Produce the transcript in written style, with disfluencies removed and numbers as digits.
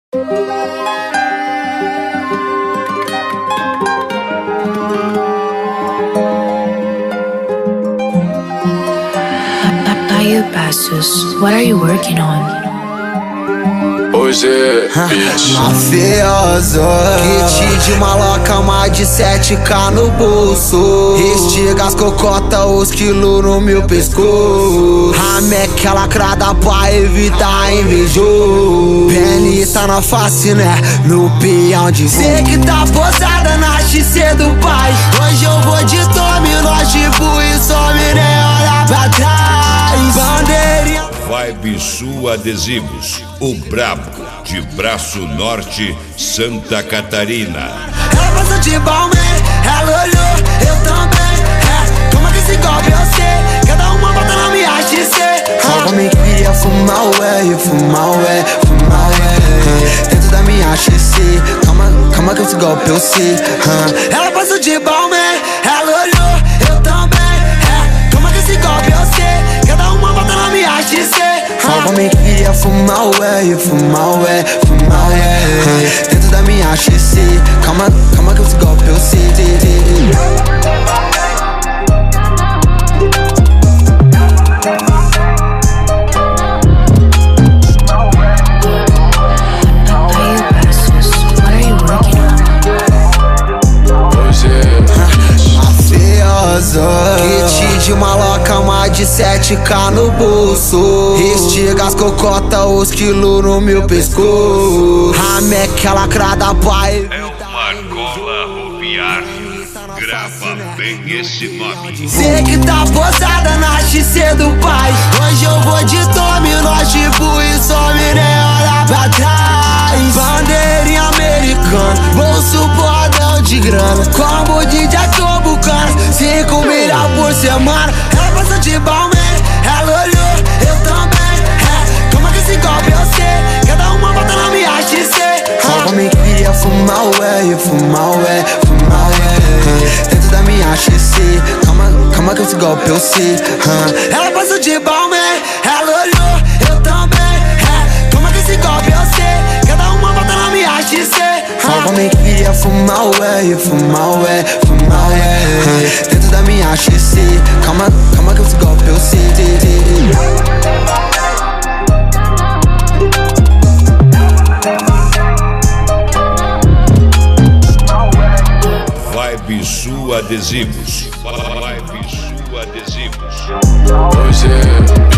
What are you working on? Hoje é bitch. Mafioso, kit de maloca, mais de 7K no bolso. Estiga as cocota, os quilos no meu pescoço. Rameca lacrada pra evitar invejoso. Penita na face, né? No peão de cê que tá posada na XC do pai. Hoje eu vou de dominó, tipo, e some, nem olha pra trás. Bandeirinha Vibe Sul Adesivos, o brabo de Braço Norte, Santa Catarina. Ela passou de balme, ela olhou, eu também. Como é que esse golpe eu sei? Cada uma bota na minha XC. Só me queria fumar ué, fumar ué, fumar ué. Dentro da minha XC, calma que esse golpe eu sei. Ela passou de balme, ela olhou, eu também. Como é que esse golpe eu sei? Cada uma bota na minha XC. Só me queria fumar ué, fumar ué, fumar ué. Dentro da minha XC, calma que esse golpe eu sei. Kit de maloca, mais de 7K no bolso. Estiga as cocota, os quilos no meu pescoço. Rameca lacrada pra evitar. É uma cola roviar. Grava bem esse nome. Cê que tá posada na XC do pai. Hoje eu vou de dominó, tipo, e some, nem olha pra trás. Bandeirinha americana, bolso bordão de grana. Combo de Jacobucana, 5 milhas por semana. Ela passou de balme, ela olhou, eu também. Como é que esse golpe eu sei? Cada uma bota na minha XC. Só me queria fumar ué, fumar ué, fumar ué. Dentro da minha XC, calma que esse golpe eu sei. Ela passou de balme, ela olhou, eu também. Como é que esse golpe eu sei? Cada uma bota na minha XC. Só me queria fumar ué, fumar ué, fumar ué. Dentro da minha XC, calma que esse golpe eu sei. Vibe Sul Adesivos. Vibe Sul Adesivos. Hoje é